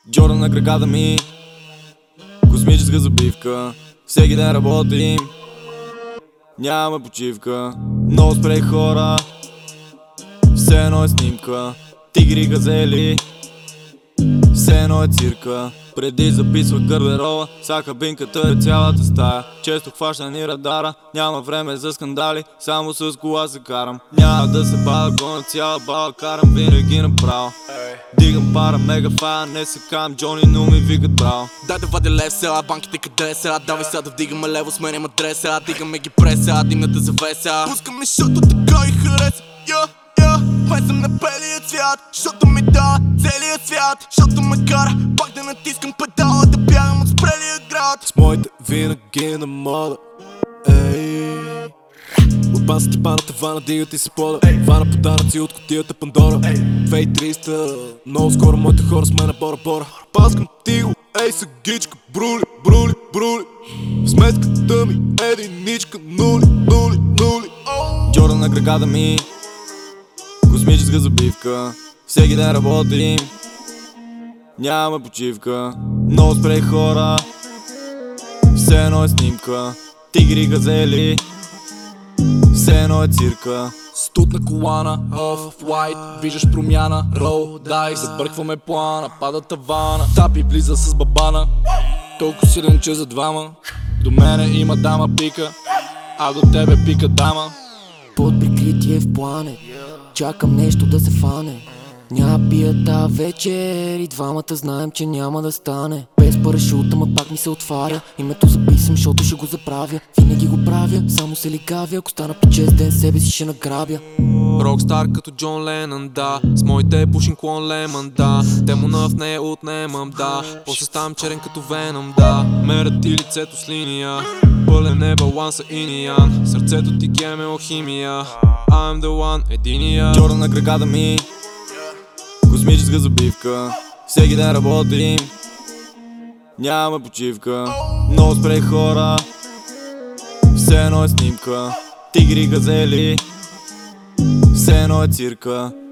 Джордан на краката ми, космическа забивка. Всеки ден работим, нямаме почивка. Много спрей хора, все едно е снимка. Тигри, газели, все едно е цирка. Преди записвах гардероба, са кабинката е цялата стая. Често хваща ни радара, няма време за скандали, само с кола се карам. Няма да се бавя, гоня цяла баба, карам винаги направо. Дигам пара, мега фая, не се кам, Джони, но ми викат браво. Дай да вадя лев сега, банките къде сега? Давай сега да вдигаме лево, сменям адрес сега. Дигаме ги прес сега, димната завеса. Пускаме, защото така и хареса. Май съм на белия цвят, защото ми дава целият свят. Защото ме кара пак да натискам педала, да бягам от спрелия град. С моите винаги на мода. От бан степа на тавана, дигат и се пода. Вана подаръци от кутията Пандора. 2300, много скоро моите хора сме на Бора. Паскам тиго, ей са гичка, брули. В сметката ми единичка, нули. Джордан на краката ми, космическа забивка. Всеки ден работим, нямаме почивка. Много спрей хора, все едно е снимка. Тигри, газели, все едно е цирка. Студ на колана, off-white, виждаш промяна, roll dice. Забъркваме плана, пада тавана. Тапи влиза с бабана, толкова силен, че за двама. До мене има дама пика, а до тебе пика дама. Под прикритие в плане, чакам нещо да се фане. Няма пия тази вечер и двамата знаем, че няма да стане. Без парашута, ма пак ми се отваря. Името записвам, защото ще го заправя. Винаги го правя, само се лигавя. Ако стана пиче с ден, себе си ще награбя. Рокстар като Джон Ленън, да. С моите пушин клон Лемън, да. Демона в нея отнемам, да. После ставам черен като Веном, да. Мерят ти лицето с линия, пълен е баланса иниян. Сърцето ти геме алхимия, I'm the one, единия. Джордан на краката ми, космическа забивка. Всеки ден работим, нямаме почивка. Много спрей хора, все едно е снимка. Тигри, газели, все едно е цирка.